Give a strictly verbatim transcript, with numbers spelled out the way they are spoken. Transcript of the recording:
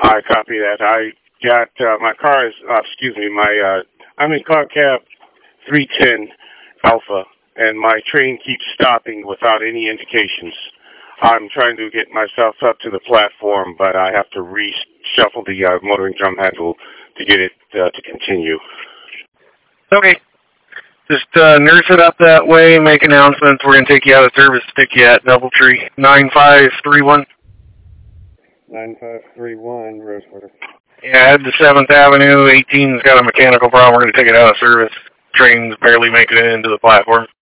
I copy that. I got, uh, my car is, uh, excuse me, my, uh, I'm in car cab three ten Alpha, and my train keeps stopping without any indications. I'm trying to get myself up to the platform, but I have to reshuffle the uh, motoring drum handle to get it uh, to continue. Okay. Just uh, nurse it up that way, make announcements. We're going to take you out of service, stick you at Doubletree. nine five three one. nine five three one, Rosewater. Yeah, head to seventh Avenue. eighteen's got a mechanical problem. We're going to take it out of service. Train's barely making it into the platform.